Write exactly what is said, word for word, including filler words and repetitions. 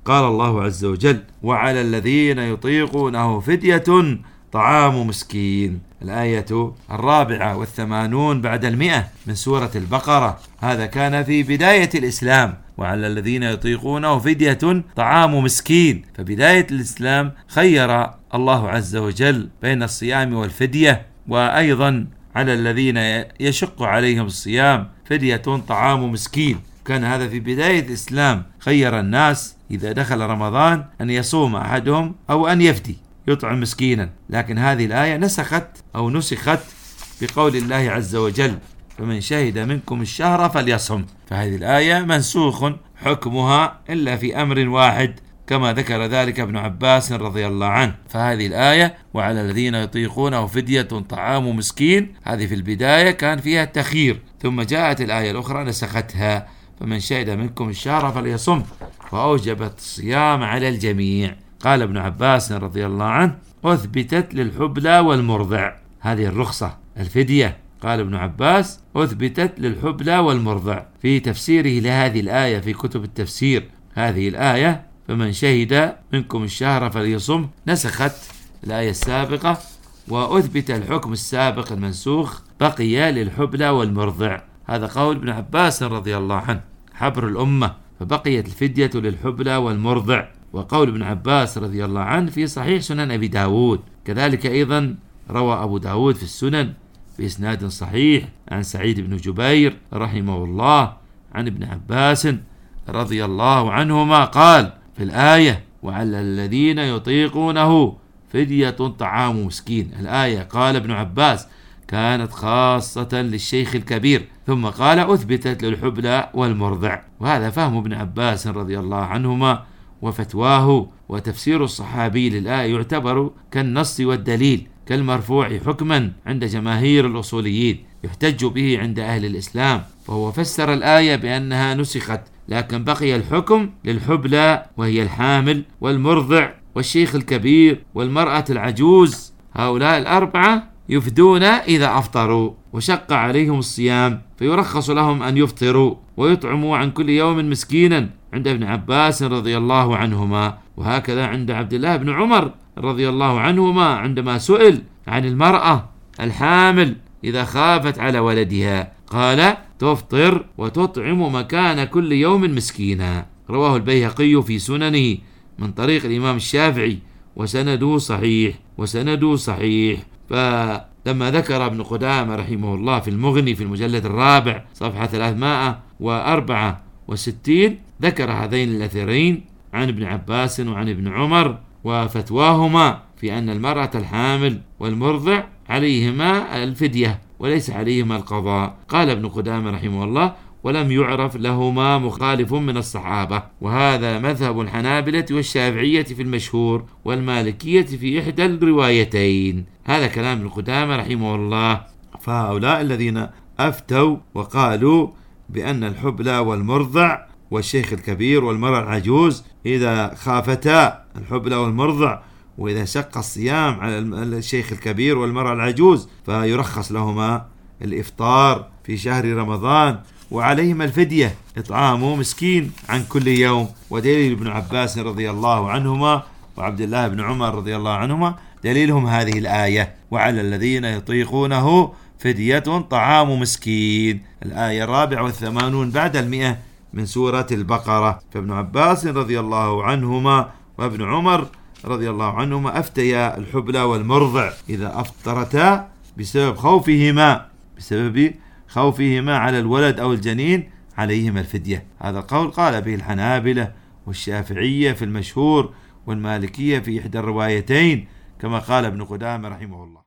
قال الله عز وجل: وعلى الذين يطيقونه فدية طعام مسكين. الآية الرابعة والثمانون بعد المئة من سورة البقرة. هذا كان في بداية الإسلام، وعلى الذين يطيقونه فدية طعام مسكين. فبداية الإسلام خير الله عز وجل بين الصيام والفدية، وأيضا على الذين يشق عليهم الصيام فدية طعام مسكين. كان هذا في بداية الإسلام، خير الناس إذا دخل رمضان أن يصوم أحدهم أو أن يفدي يطعم مسكينا. لكن هذه الآية نسخت أو نسخت بقول الله عز وجل: فمن شهد منكم الشهر فليصم. فهذه الآية منسوخ حكمها إلا في أمر واحد، كما ذكر ذلك ابن عباس رضي الله عنه. فهذه الآية وعلى الذين يطيقونه فدية طعام مسكين، هذه في البداية كان فيها التخيير، ثم جاءت الآية الأخرى نسختها: فمن شهد منكم الشهر فليصم، وأوجبت الصيام على الجميع. قال ابن عباس رضي الله عنه: أثبتت للحبلى والمرضع. هذه الرخصة الفدية، قال ابن عباس: أثبتت للحبلى والمرضع. في تفسيره لهذه الآية في كتب التفسير، هذه الآية فمن شهد منكم الشهر فليصم نسخت الآية السابقة، وأثبت الحكم السابق المنسوخ بقي للحبلى والمرضع. هذا قول ابن عباس رضي الله عنه حبر الأمة، فبقيت الفدية للحبلى والمرضع. وقول ابن عباس رضي الله عنه في صحيح سنن أبي داود. كذلك أيضا روى أبو داود في السنن بإسناد صحيح عن سعيد بن جبير رحمه الله عن ابن عباس رضي الله عنهما قال في الآية: وعلى الذين يطيقونه فدية طعام مسكين. الآية قال ابن عباس كانت خاصة للشيخ الكبير، ثم قال أثبتت للحبلى والمرضع. وهذا فهم ابن عباس رضي الله عنهما وفتواه. وتفسير الصحابي للآية يعتبر كالنص والدليل، كالمرفوع حكما عند جماهير الأصوليين، يحتج به عند أهل الإسلام. فهو فسر الآية بأنها نسخت، لكن بقي الحكم للحبلى وهي الحامل والمرضع والشيخ الكبير والمرأة العجوز. هؤلاء الأربعة يفدون إذا أفطروا وشق عليهم الصيام، فيرخص لهم أن يفطروا ويطعموا عن كل يوم مسكينا عند ابن عباس رضي الله عنهما. وهكذا عند عبد الله بن عمر رضي الله عنهما عندما سئل عن المرأة الحامل إذا خافت على ولدها قال: تفطر وتطعم مكان كل يوم مسكينا. رواه البيهقي في سننه من طريق الإمام الشافعي وسنده صحيح وسنده صحيح. فلما ذكر ابن قدامة رحمه الله في المغني في المجلد الرابع صفحة ثلاثمائة وأربعة وستين ذكر هذين الأثرين عن ابن عباس وعن ابن عمر وفتواهما في أن المرأة الحامل والمرضع عليهما الفدية وليس عليهما القضاء. قال ابن قدامة رحمه الله: ولم يعرف لهما مخالف من الصحابة. وهذا مذهب الحنابلة والشافعية في المشهور، والمالكية في إحدى الروايتين. هذا كلام ابن قدامة رحمه الله. فهؤلاء الذين أفتوا وقالوا بأن الحبلى والمرضع والشيخ الكبير والمرأة العجوز إذا خافتا الحبلى والمرضع، وإذا شق الصيام على الشيخ الكبير والمرأة العجوز، فيرخص لهما الإفطار في شهر رمضان، وعليهما الفدية إطعام مسكين عن كل يوم. ودليل ابن عباس رضي الله عنهما وعبد الله بن عمر رضي الله عنهما دليلهم هذه الآية: وعلى الذين يطيقونه فدية طعام مسكين. الآية الرابعة والثمانون بعد المئة من سورة البقرة. فابن عباس رضي الله عنهما وابن عمر رضي الله عنهما أفتيا الحبلى والمرضع إذا أفطرتا بسبب خوفهما بسبب خوفهما على الولد أو الجنين عليهما الفدية. هذا القول قال به الحنابلة والشافعية في المشهور، والمالكية في إحدى الروايتين، كما قال ابن قدامة رحمه الله.